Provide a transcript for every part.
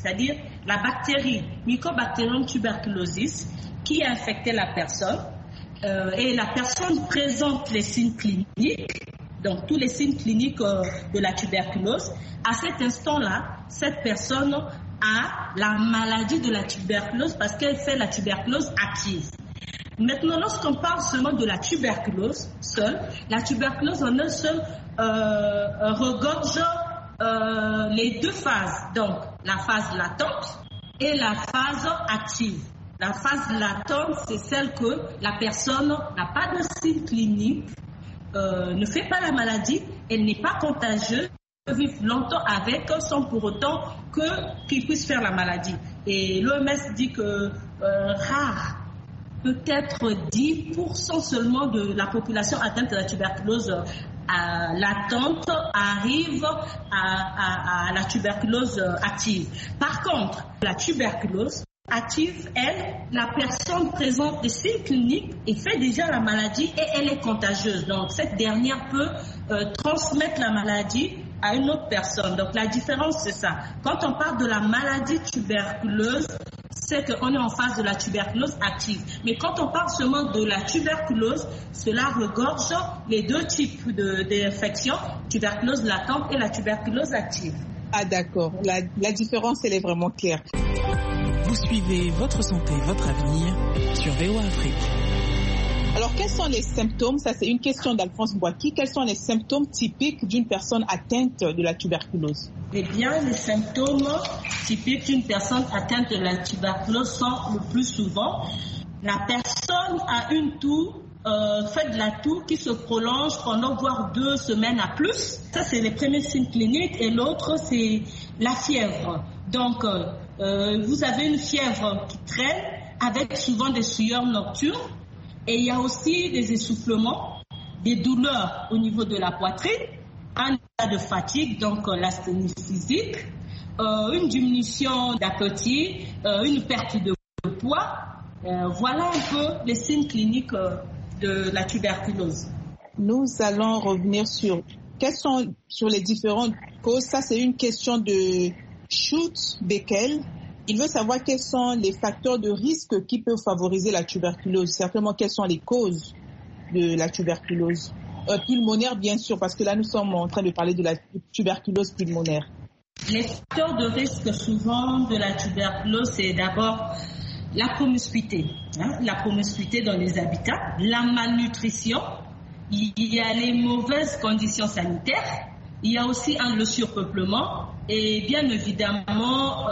c'est-à-dire la bactérie Mycobacterium tuberculosis qui a infecté la personne et la personne présente les signes cliniques, donc tous les signes cliniques de la tuberculose. À cet instant-là, cette personne a la maladie de la tuberculose parce qu'elle fait la tuberculose active. Maintenant, lorsqu'on parle seulement de la tuberculose seule, la tuberculose en un seul regorge les deux phases, donc la phase latente et la phase active. La phase latente, c'est celle que la personne n'a pas de signes cliniques, ne fait pas la maladie, elle n'est pas contagieuse, peut vivre longtemps avec sans pour autant qu'il puisse faire la maladie. Et l'OMS dit que rare, peut-être 10% seulement de la population atteinte de la tuberculose latente arrive à la tuberculose active. Par contre, la tuberculose active, elle, la personne présente des signes cliniques et fait déjà la maladie et elle est contagieuse. Donc cette dernière peut transmettre la maladie à une autre personne. Donc la différence, c'est ça. Quand on parle de la maladie tuberculeuse, c'est qu'on est en phase de la tuberculose active. Mais quand on parle seulement de la tuberculose, cela regorge les deux types d'infections, tuberculose latente et la tuberculose active. Ah d'accord, la différence, elle est vraiment claire. Vous suivez Votre Santé, Votre Avenir sur VOA Afrique. Alors, quels sont les symptômes? Ça, c'est une question d'Alphonse Boaki. Quels sont les symptômes typiques d'une personne atteinte de la tuberculose? Eh bien, les symptômes typiques d'une personne atteinte de la tuberculose sont le plus souvent la personne a une toux, fait de la toux qui se prolonge pendant voire 2 semaines à plus. Ça, c'est les premiers signes cliniques. Et l'autre, c'est la fièvre. Donc, vous avez une fièvre qui traîne avec souvent des sueurs nocturnes. Et il y a aussi des essoufflements, des douleurs au niveau de la poitrine, un état de fatigue, donc l'asthénie physique, une diminution d'appétit, une perte de poids. Voilà un peu les signes cliniques de la tuberculose. Nous allons revenir sur les différentes causes. Ça, c'est une question de Schultz-Beckel. Il veut savoir quels sont les facteurs de risque qui peuvent favoriser la tuberculose. Certainement, quelles sont les causes de la tuberculose pulmonaire, bien sûr, parce que là, nous sommes en train de parler de la tuberculose pulmonaire. Les facteurs de risque souvent de la tuberculose, c'est d'abord la promiscuité, la promiscuité dans les habitats, la malnutrition, il y a les mauvaises conditions sanitaires, il y a aussi le surpeuplement et bien évidemment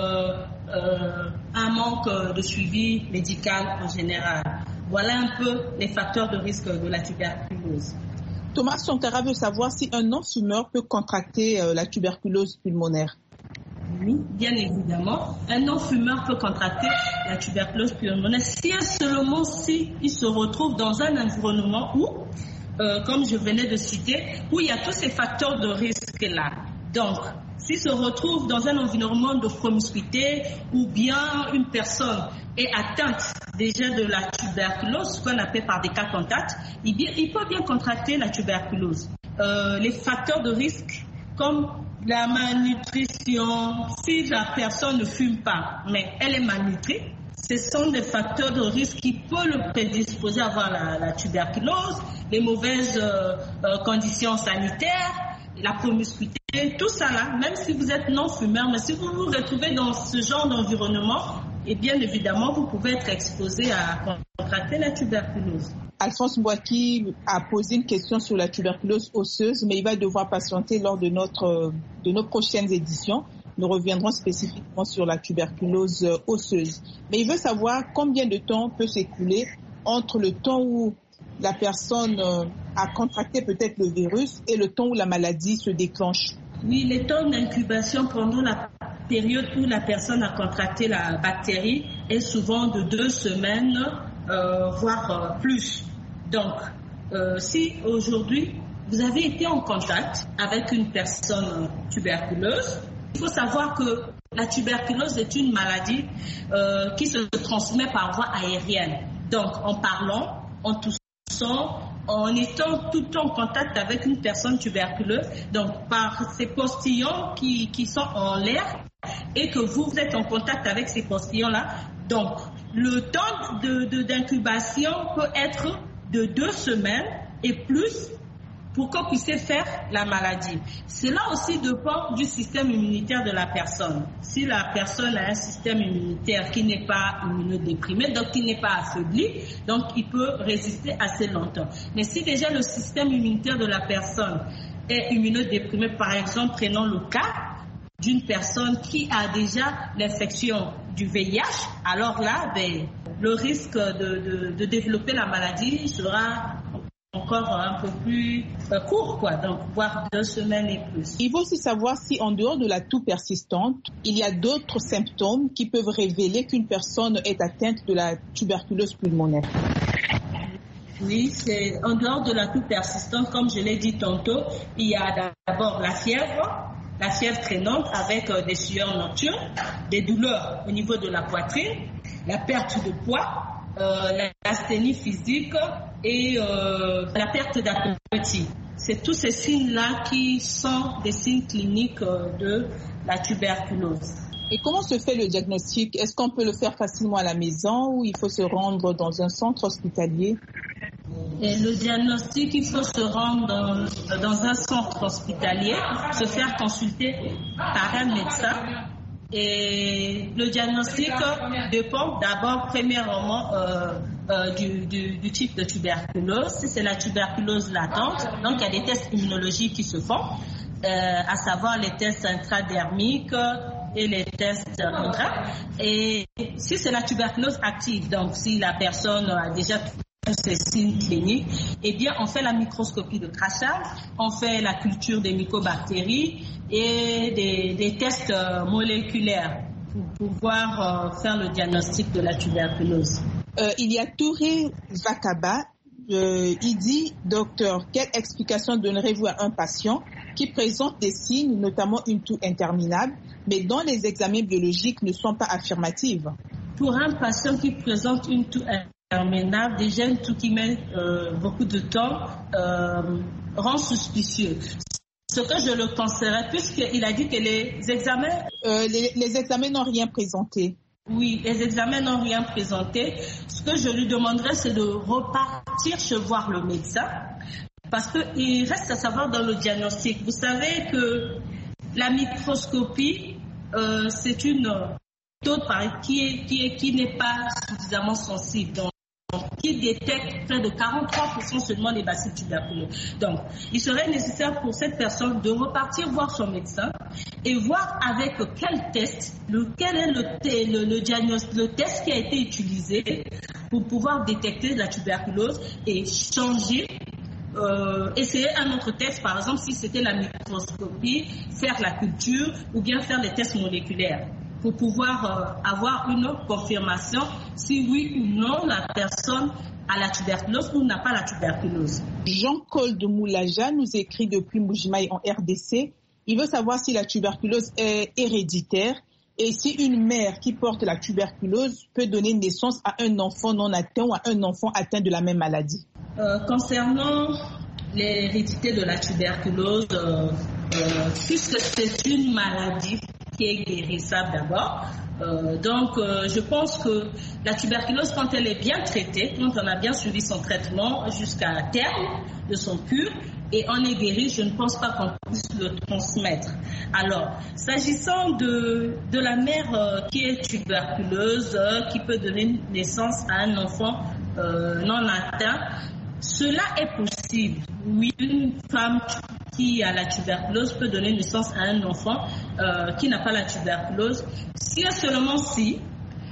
un manque de suivi médical en général. Voilà un peu les facteurs de risque de la tuberculose. Thomas Sonkara veut savoir si un non-fumeur peut contracter la tuberculose pulmonaire. Oui, bien évidemment. Un non-fumeur peut contracter la tuberculose pulmonaire seulement si il se retrouve dans un environnement où, comme je venais de citer, où il y a tous ces facteurs de risque-là. Donc, s'il se retrouve dans un environnement de promiscuité ou bien une personne est atteinte déjà de la tuberculose, ce qu'on appelle par des cas contacts, il peut bien contracter la tuberculose. Les facteurs de risque comme la malnutrition, si la personne ne fume pas, mais elle est malnutrie, ce sont des facteurs de risque qui peuvent le prédisposer à avoir la tuberculose, les mauvaises conditions sanitaires, la promiscuité, tout ça là, même si vous êtes non-fumeur, mais si vous vous retrouvez dans ce genre d'environnement, et bien évidemment, vous pouvez être exposé à contracter la tuberculose. Alphonse Boaki a posé une question sur la tuberculose osseuse, mais il va devoir patienter lors de nos prochaines éditions. Nous reviendrons spécifiquement sur la tuberculose osseuse. Mais il veut savoir combien de temps peut s'écouler entre le temps où la personne a contracté peut-être le virus et le temps où la maladie se déclenche. Oui, les temps d'incubation pendant la période où la personne a contracté la bactérie est souvent de 2 semaines, voire plus. Donc, si aujourd'hui vous avez été en contact avec une personne tuberculeuse, il faut savoir que la tuberculose est une maladie qui se transmet par voie aérienne. Donc, en parlant, en toussant, en étant tout le temps en contact avec une personne tuberculeuse, donc par ces postillons qui sont en l'air, et que vous êtes en contact avec ces postillons-là, donc le temps d'incubation peut être de 2 semaines et plus pour qu'on puisse faire la maladie. Cela aussi dépend du système immunitaire de la personne. Si la personne a un système immunitaire qui n'est pas immunodéprimé, donc qui n'est pas affaibli, donc il peut résister assez longtemps. Mais si déjà le système immunitaire de la personne est immunodéprimé, par exemple, prenons le cas d'une personne qui a déjà l'infection du VIH, alors là, le risque de développer la maladie sera encore un peu plus court, donc voire 2 semaines et plus. Il faut aussi savoir si en dehors de la toux persistante, il y a d'autres symptômes qui peuvent révéler qu'une personne est atteinte de la tuberculose pulmonaire. Oui, c'est en dehors de la toux persistante, comme je l'ai dit tantôt, il y a d'abord la fièvre traînante avec des sueurs nocturnes, des douleurs au niveau de la poitrine, la perte de poids, l'asthénie physique et la perte d'appétit. C'est tous ces signes-là qui sont des signes cliniques de la tuberculose. Et comment se fait le diagnostic? Est-ce qu'on peut le faire facilement à la maison ou il faut se rendre dans un centre hospitalier? Et le diagnostic, il faut se rendre dans un centre hospitalier, se faire consulter par un médecin. Et le diagnostic dépend d'abord premièrement du type de tuberculose. Si c'est la tuberculose latente, donc il y a des tests immunologiques qui se font, à savoir les tests intradermiques et les tests intra. Et si c'est la tuberculose active, donc si la personne a déjà tous ces signes cliniques, eh bien on fait la microscopie de crachage, on fait la culture des mycobactéries et des tests moléculaires pour pouvoir faire le diagnostic de la tuberculose. Il y a Touré Vakaba. Il dit, docteur, quelle explication donnerez-vous à un patient qui présente des signes, notamment une toux interminable, mais dont les examens biologiques ne sont pas affirmatifs? Pour un patient qui présente une toux interminable, déjà une toux qui met beaucoup de temps, rend suspicieux. Ce que je le conseillerais, puisqu'il a dit que les examens... les examens n'ont rien présenté. Oui, les examens n'ont rien présenté. Ce que je lui demanderais, c'est de repartir voir le médecin, parce qu'il reste à savoir dans le diagnostic. Vous savez que la microscopie, c'est une méthode qui n'est pas suffisamment sensible. Donc, qui détecte près de 43% seulement des bacilles tuberculeuses. Donc, il serait nécessaire pour cette personne de repartir voir son médecin et voir avec quel test, quel est le diagnostic, le test qui a été utilisé pour pouvoir détecter la tuberculose et changer, essayer un autre test, par exemple si c'était la microscopie, faire la culture ou bien faire des tests moléculaires, pour pouvoir avoir une confirmation si oui ou non la personne a la tuberculose ou n'a pas la tuberculose. Jean-Col de Moulaja nous écrit depuis Mbujimayi en RDC. Il veut savoir si la tuberculose est héréditaire et si une mère qui porte la tuberculose peut donner naissance à un enfant non atteint ou à un enfant atteint de la même maladie. Concernant l'hérédité de la tuberculose, puisque c'est une maladie qui est guérissable d'abord. Donc, je pense que la tuberculose, quand elle est bien traitée, quand on a bien suivi son traitement jusqu'à terme de son cure, et on est guéri, je ne pense pas qu'on puisse le transmettre. Alors, s'agissant de la mère qui est tuberculeuse, qui peut donner naissance à un enfant non atteint, cela est possible. Oui, une femme qui a la tuberculose peut donner naissance à un enfant qui n'a pas la tuberculose, si et seulement si,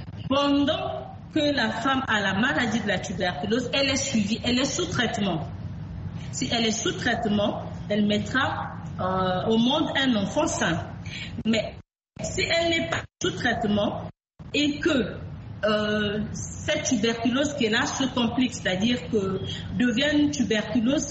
pendant que la femme a la maladie de la tuberculose, elle est suivie, elle est sous traitement. Si elle est sous traitement, elle mettra au monde un enfant sain. Mais si elle n'est pas sous traitement et que cette tuberculose qui est là se complique, c'est-à-dire que devient une tuberculose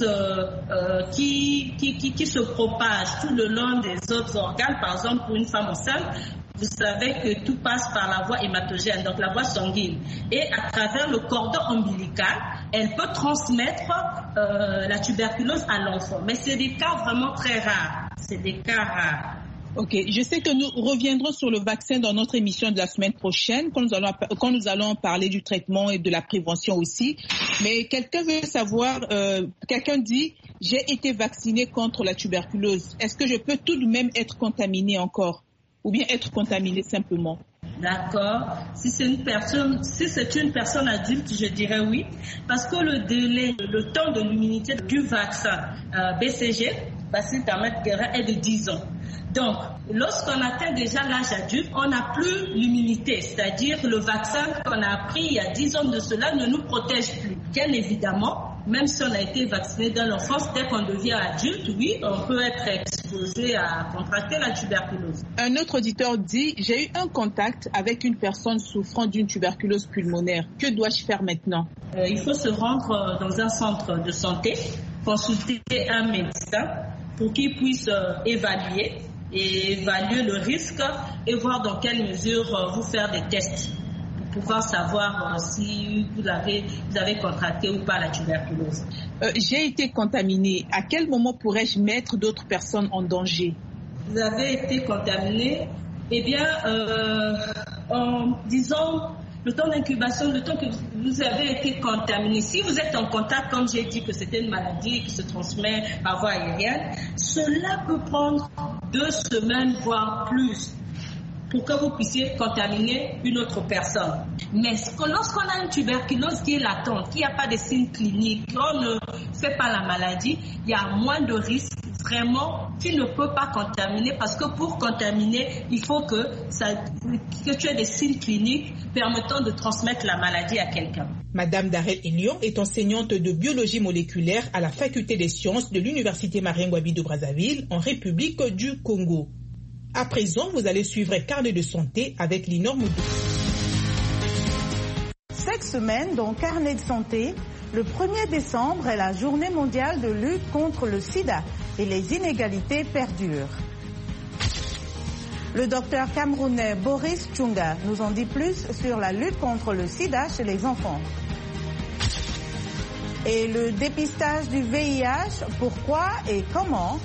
qui se propage tout le long des autres organes. Par exemple, pour une femme enceinte, vous savez que tout passe par la voie hématogène, donc la voie sanguine. Et à travers le cordon ombilical, elle peut transmettre la tuberculose à l'enfant. Mais c'est des cas vraiment très rares. C'est des cas rares. Ok, je sais que nous reviendrons sur le vaccin dans notre émission de la semaine prochaine, quand nous allons parler du traitement et de la prévention aussi. Mais quelqu'un veut savoir, quelqu'un dit, j'ai été vacciné contre la tuberculose. Est-ce que je peux tout de même être contaminé encore ou bien être contaminé simplement? D'accord. Si c'est une personne adulte, je dirais oui, parce que le temps de l'immunité du vaccin BCG, vaccin permettre guérir, est de 10 ans. Donc, lorsqu'on atteint déjà l'âge adulte, on n'a plus l'immunité, c'est-à-dire le vaccin qu'on a pris il y a 10 ans de cela ne nous protège plus. Bien évidemment, même si on a été vacciné dans l'enfance, dès qu'on devient adulte, oui, on peut être exposé à contracter la tuberculose. Un autre auditeur dit, j'ai eu un contact avec une personne souffrant d'une tuberculose pulmonaire. Que dois-je faire maintenant? Il faut se rendre dans un centre de santé, consulter un médecin pour qu'il puisse évaluer le risque et voir dans quelle mesure vous faire des tests pour pouvoir savoir si vous avez contracté ou pas la tuberculose. J'ai été contaminé. À quel moment pourrais-je mettre d'autres personnes en danger? Vous avez été contaminé, eh bien, en disant le temps d'incubation, le temps que vous avez été contaminé. Si vous êtes en contact, comme j'ai dit que c'était une maladie qui se transmet par voie aérienne, cela peut prendre 2 semaines, voire plus, pour que vous puissiez contaminer une autre personne. Mais lorsqu'on a une tuberculose qui est latente, qui n'a pas de signes cliniques, on ne fait pas la maladie, il y a moins de risques. Vraiment, tu ne peux pas contaminer parce que pour contaminer, il faut que tu aies des signes cliniques permettant de transmettre la maladie à quelqu'un. Madame Darel Elion est enseignante de biologie moléculaire à la faculté des sciences de l'Université Marien-Ngouabi de Brazzaville en République du Congo. À présent, vous allez suivre Carnet de santé avec Linor Moudou. Cette semaine, dans Carnet de santé, le 1er décembre est la journée mondiale de lutte contre le sida et les inégalités perdurent. Le docteur camerounais Boris Tchunga nous en dit plus sur la lutte contre le sida chez les enfants. Et le dépistage du VIH, pourquoi et comment?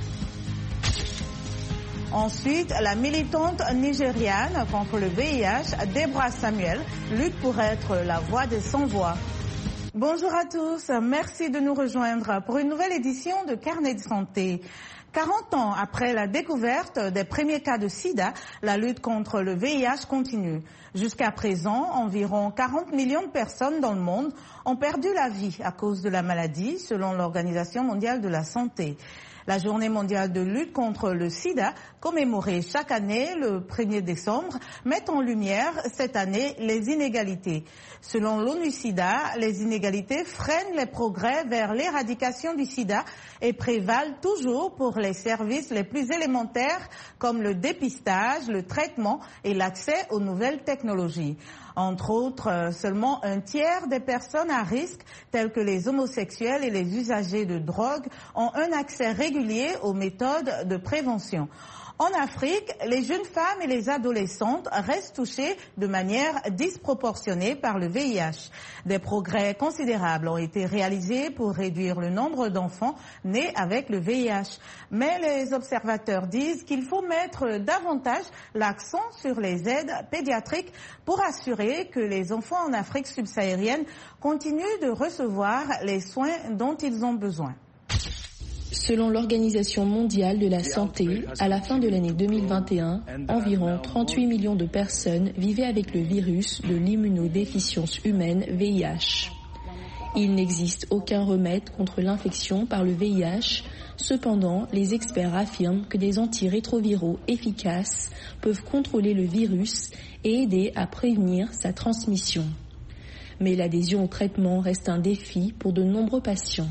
Ensuite, la militante nigériane contre le VIH, Deborah Samuel, lutte pour être la voix des sans-voix. Bonjour à tous, merci de nous rejoindre pour une nouvelle édition de Carnet de santé. 40 ans après la découverte des premiers cas de sida, la lutte contre le VIH continue. Jusqu'à présent, environ 40 millions de personnes dans le monde ont perdu la vie à cause de la maladie, selon l'Organisation mondiale de la santé. La journée mondiale de lutte contre le sida, commémorée chaque année le 1er décembre, met en lumière cette année les inégalités. Selon l'ONU-SIDA, les inégalités freinent les progrès vers l'éradication du sida et prévalent toujours pour les services les plus élémentaires comme le dépistage, le traitement et l'accès aux nouvelles technologies. Entre autres, seulement un tiers des personnes à risque, telles que les homosexuels et les usagers de drogue, ont un accès régulier aux méthodes de prévention. En Afrique, les jeunes femmes et les adolescentes restent touchées de manière disproportionnée par le VIH. Des progrès considérables ont été réalisés pour réduire le nombre d'enfants nés avec le VIH. Mais les observateurs disent qu'il faut mettre davantage l'accent sur les aides pédiatriques pour assurer que les enfants en Afrique subsaharienne continuent de recevoir les soins dont ils ont besoin. Selon l'Organisation mondiale de la santé, à la fin de l'année 2021, environ 38 millions de personnes vivaient avec le virus de l'immunodéficience humaine VIH. Il n'existe aucun remède contre l'infection par le VIH. Cependant, les experts affirment que des antirétroviraux efficaces peuvent contrôler le virus et aider à prévenir sa transmission. Mais l'adhésion au traitement reste un défi pour de nombreux patients.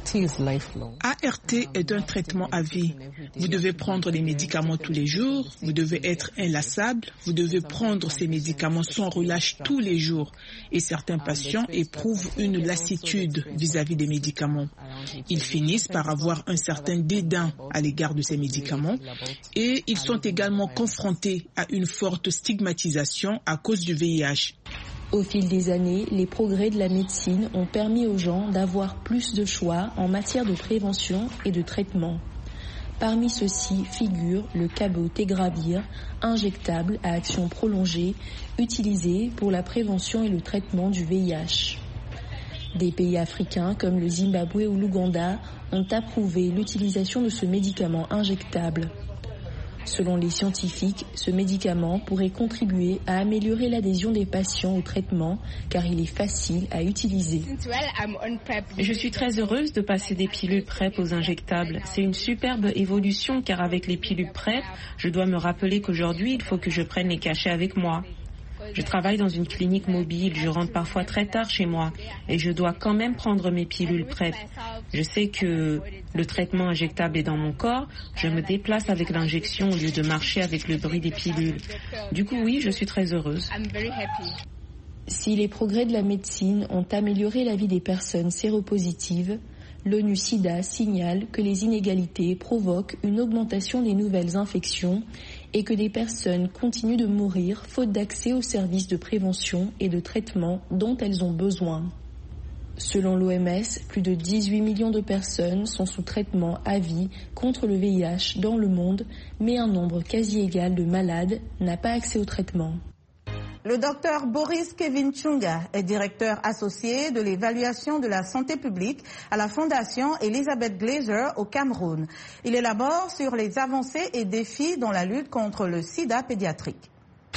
ART est un traitement à vie. Vous devez prendre les médicaments tous les jours, vous devez être inlassable, vous devez prendre ces médicaments sans relâche tous les jours. Et certains patients éprouvent une lassitude vis-à-vis des médicaments. Ils finissent par avoir un certain dédain à l'égard de ces médicaments et ils sont également confrontés à une forte stigmatisation à cause du VIH. Au fil des années, les progrès de la médecine ont permis aux gens d'avoir plus de choix en matière de prévention et de traitement. Parmi ceux-ci figure le cabotegravir, injectable à action prolongée, utilisé pour la prévention et le traitement du VIH. Des pays africains comme le Zimbabwe ou l'Ouganda ont approuvé l'utilisation de ce médicament injectable. Selon les scientifiques, ce médicament pourrait contribuer à améliorer l'adhésion des patients au traitement car il est facile à utiliser. Je suis très heureuse de passer des pilules PrEP aux injectables. C'est une superbe évolution car avec les pilules PrEP, je dois me rappeler qu'aujourd'hui, il faut que je prenne les cachets avec moi. Je travaille dans une clinique mobile, je rentre parfois très tard chez moi et je dois quand même prendre mes pilules PrEP. Je sais que le traitement injectable est dans mon corps, je me déplace avec l'injection au lieu de marcher avec le bruit des pilules. Du coup, oui, je suis très heureuse. Si les progrès de la médecine ont amélioré la vie des personnes séropositives, l'ONU-SIDA signale que les inégalités provoquent une augmentation des nouvelles infections et que des personnes continuent de mourir faute d'accès aux services de prévention et de traitement dont elles ont besoin. Selon l'OMS, plus de 18 millions de personnes sont sous traitement à vie contre le VIH dans le monde, mais un nombre quasi égal de malades n'a pas accès au traitement. Le docteur Boris Kevin Chunga est directeur associé de l'évaluation de la santé publique à la Fondation Elizabeth Glaser au Cameroun. Il élabore sur les avancées et défis dans la lutte contre le sida pédiatrique.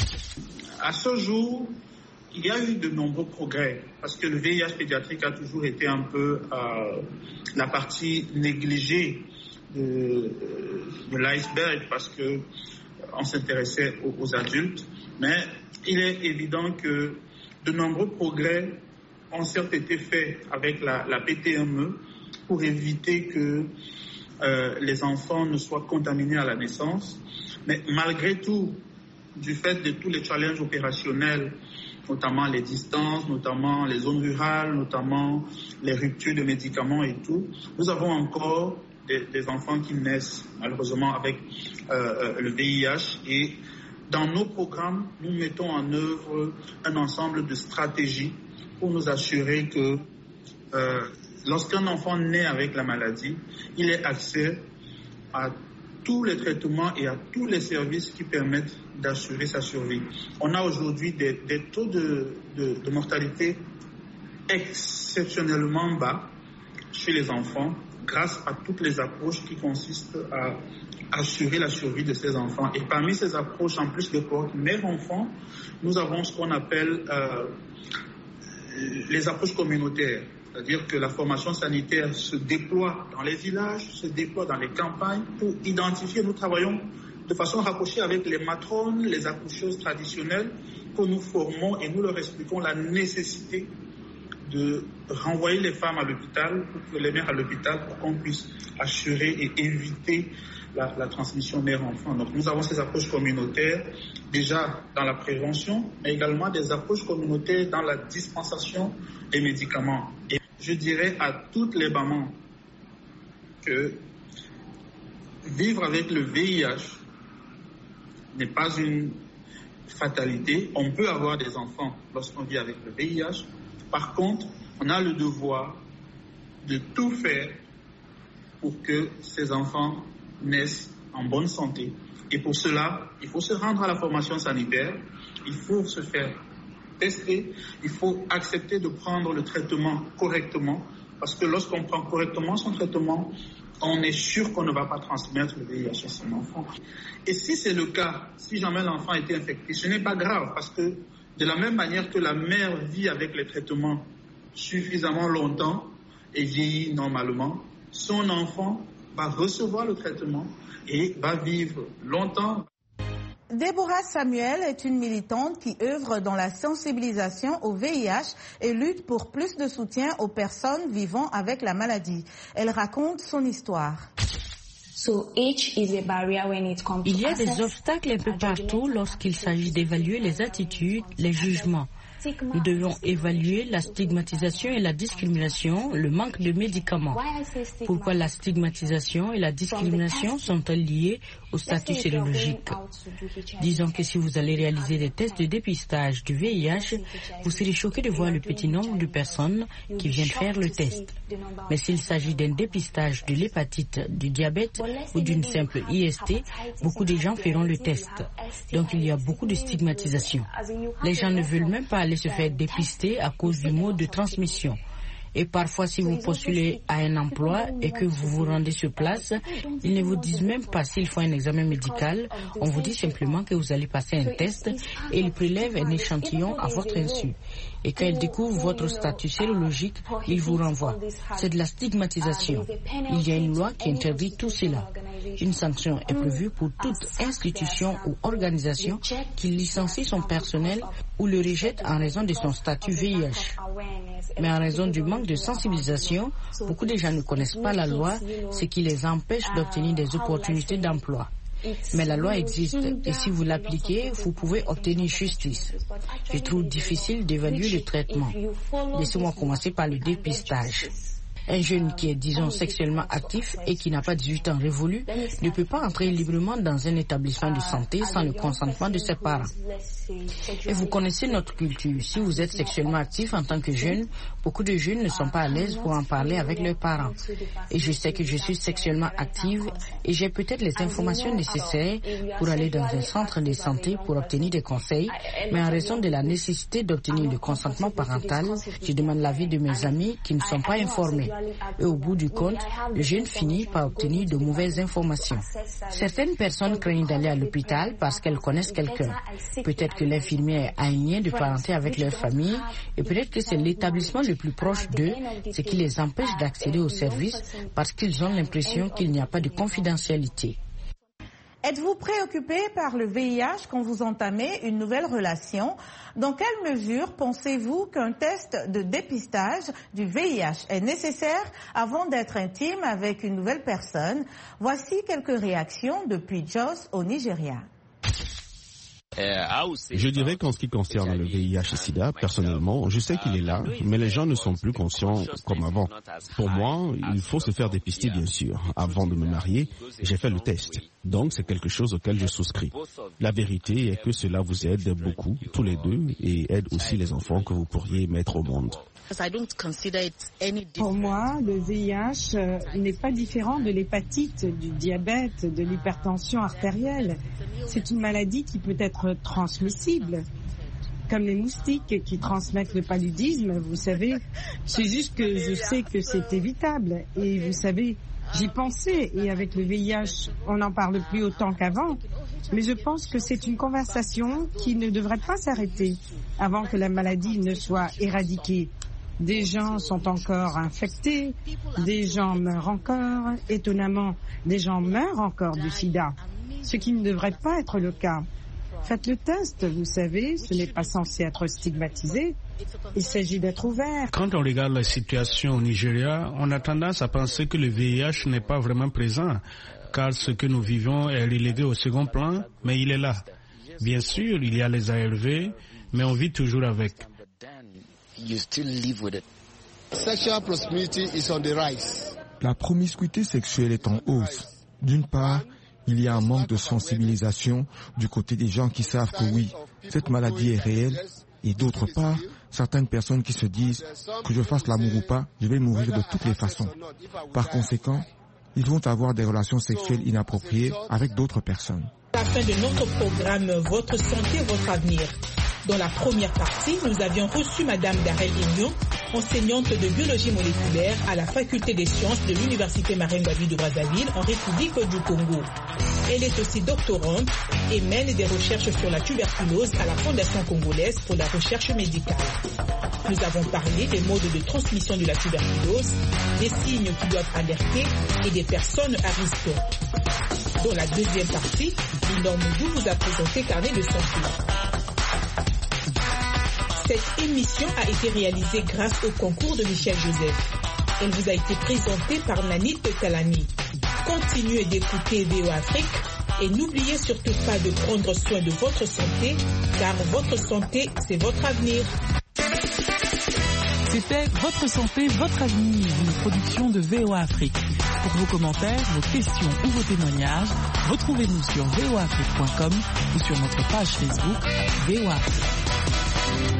À ce jour, il y a eu de nombreux progrès parce que le VIH pédiatrique a toujours été un peu la partie négligée de l'iceberg parce qu'on s'intéressait aux adultes. Mais il est évident que de nombreux progrès ont certes été faits avec la PTME pour éviter que les enfants ne soient contaminés à la naissance. Mais malgré tout, du fait de tous les challenges opérationnels, notamment les distances, notamment les zones rurales, notamment les ruptures de médicaments et tout, nous avons encore des enfants qui naissent malheureusement avec le VIH et dans nos programmes, nous mettons en œuvre un ensemble de stratégies pour nous assurer que lorsqu'un enfant naît avec la maladie, il ait accès à tous les traitements et à tous les services qui permettent d'assurer sa survie. On a aujourd'hui des taux de mortalité exceptionnellement bas chez les enfants grâce à toutes les approches qui consistent à assurer la survie de ces enfants. Et parmi ces approches, en plus de cohorte mère-enfant, nous avons ce qu'on appelle les approches communautaires. C'est-à-dire que la formation sanitaire se déploie dans les villages, se déploie dans les campagnes pour identifier. Nous travaillons de façon rapprochée avec les matrones, les accoucheuses traditionnelles que nous formons et nous leur expliquons la nécessité de renvoyer les femmes à l'hôpital, les mères à l'hôpital pour qu'on puisse assurer et éviter la transmission mère-enfant. Donc nous avons ces approches communautaires déjà dans la prévention, mais également des approches communautaires dans la dispensation des médicaments. Et je dirais à toutes les mamans que vivre avec le VIH n'est pas une fatalité. On peut avoir des enfants lorsqu'on vit avec le VIH. Par contre, on a le devoir de tout faire pour que ces enfants naissent en bonne santé. Et pour cela, il faut se rendre à la formation sanitaire, il faut se faire tester, il faut accepter de prendre le traitement correctement, parce que lorsqu'on prend correctement son traitement, on est sûr qu'on ne va pas transmettre le VIH à son enfant. Et si c'est le cas, si jamais l'enfant a été infecté, ce n'est pas grave, parce que de la même manière que la mère vit avec les traitements suffisamment longtemps et vieillit normalement, son enfant va recevoir le traitement et va vivre longtemps. Déborah Samuel est une militante qui œuvre dans la sensibilisation au VIH et lutte pour plus de soutien aux personnes vivant avec la maladie. Elle raconte son histoire. Il y a des obstacles un peu partout lorsqu'il s'agit d'évaluer les attitudes, les jugements. Nous devons évaluer la stigmatisation et la discrimination, le manque de médicaments. Pourquoi la stigmatisation et la discrimination sont-elles liées au statut sérologique? Disons que si vous allez réaliser des tests de dépistage du VIH, vous serez choqué de voir le petit nombre de personnes qui viennent faire le test. Mais s'il s'agit d'un dépistage de l'hépatite, du diabète ou d'une simple IST, beaucoup de gens feront le test. Donc il y a beaucoup de stigmatisation. Les gens ne veulent même pas aller se faire dépister à cause du mode de transmission. Et parfois, si vous postulez à un emploi et que vous vous rendez sur place, ils ne vous disent même pas s'il faut un examen médical. On vous dit simplement que vous allez passer un test et ils prélèvent un échantillon à votre insu. Et quand ils découvrent votre statut sérologique, ils vous renvoient. C'est de la stigmatisation. Il y a une loi qui interdit tout cela. Une sanction est prévue pour toute institution ou organisation qui licencie son personnel ou le rejette en raison de son statut VIH. Mais en raison du manque de sensibilisation, beaucoup de gens ne connaissent pas la loi, ce qui les empêche d'obtenir des opportunités d'emploi. Mais la loi existe et si vous l'appliquez, vous pouvez obtenir justice. Je trouve difficile d'évaluer le traitement. Laissez-moi commencer par le dépistage. Un jeune qui est, disons, sexuellement actif et qui n'a pas 18 ans révolus ne peut pas entrer librement dans un établissement de santé sans le consentement de ses parents. Et vous connaissez notre culture. Si vous êtes sexuellement actif en tant que jeune, beaucoup de jeunes ne sont pas à l'aise pour en parler avec leurs parents. Et je sais que je suis sexuellement active et j'ai peut-être les informations nécessaires pour aller dans un centre de santé pour obtenir des conseils, mais en raison de la nécessité d'obtenir le consentement parental, je demande l'avis de mes amis qui ne sont pas informés. Et au bout du compte, le jeune finit par obtenir de mauvaises informations. Certaines personnes craignent d'aller à l'hôpital parce qu'elles connaissent quelqu'un. Peut-être que l'infirmière a un lien de parenté avec leur famille et peut-être que c'est l'établissement le plus proche d'eux, ce qui les empêche d'accéder aux services parce qu'ils ont l'impression qu'il n'y a pas de confidentialité. Êtes-vous préoccupé par le VIH quand vous entamez une nouvelle relation? Dans quelle mesure pensez-vous qu'un test de dépistage du VIH est nécessaire avant d'être intime avec une nouvelle personne? Voici quelques réactions depuis Jos au Nigeria. Je dirais qu'en ce qui concerne le VIH et SIDA, personnellement, je sais qu'il est là, mais les gens ne sont plus conscients comme avant. Pour moi, il faut se faire dépister, bien sûr. Avant de me marier, j'ai fait le test. Donc, c'est quelque chose auquel je souscris. La vérité est que cela vous aide beaucoup, tous les deux, et aide aussi les enfants que vous pourriez mettre au monde. Pour moi, le VIH n'est pas différent de l'hépatite, du diabète, de l'hypertension artérielle. C'est une maladie qui peut être transmissible, comme les moustiques qui transmettent le paludisme, vous savez. C'est juste que je sais que c'est évitable. Et vous savez, j'y pensais, et avec le VIH, on n'en parle plus autant qu'avant. Mais je pense que c'est une conversation qui ne devrait pas s'arrêter avant que la maladie ne soit éradiquée. Des gens sont encore infectés, des gens meurent encore, étonnamment, des gens meurent encore du sida, ce qui ne devrait pas être le cas. Faites le test, vous savez, ce n'est pas censé être stigmatisé, il s'agit d'être ouvert. Quand on regarde la situation au Nigeria, on a tendance à penser que le VIH n'est pas vraiment présent, car ce que nous vivons est relégué au second plan, mais il est là. Bien sûr, il y a les ARV, mais on vit toujours avec. La promiscuité sexuelle est en hausse. D'une part, il y a un manque de sensibilisation du côté des gens qui savent que oui, cette maladie est réelle. Et d'autre part, certaines personnes qui se disent que je fasse l'amour ou pas, je vais mourir de toutes les façons. Par conséquent, ils vont avoir des relations sexuelles inappropriées avec d'autres personnes. À la fin de notre programme Votre santé, votre avenir. Dans la première partie, nous avions reçu Madame Darel Ignon, enseignante de biologie moléculaire à la faculté des sciences de l'Université Marien Ngouabi de Brazzaville en République du Congo. Elle est aussi doctorante et mène des recherches sur la tuberculose à la Fondation congolaise pour la recherche médicale. Nous avons parlé des modes de transmission de la tuberculose, des signes qui doivent alerter et des personnes à risque. Dans la deuxième partie, Lina Moudou vous a présenté Carnet de santé. Cette émission a été réalisée grâce au concours de Michel Joseph. Elle vous a été présentée par Nanit Talani. Continuez d'écouter VO Afrique Et n'oubliez surtout pas de prendre soin de votre santé, car votre santé, c'est votre avenir. C'était Votre santé, votre avenir, une production de VOA Afrique. Pour vos commentaires, vos questions ou vos témoignages, retrouvez-nous sur voaafrique.com ou sur notre page Facebook VOA Afrique.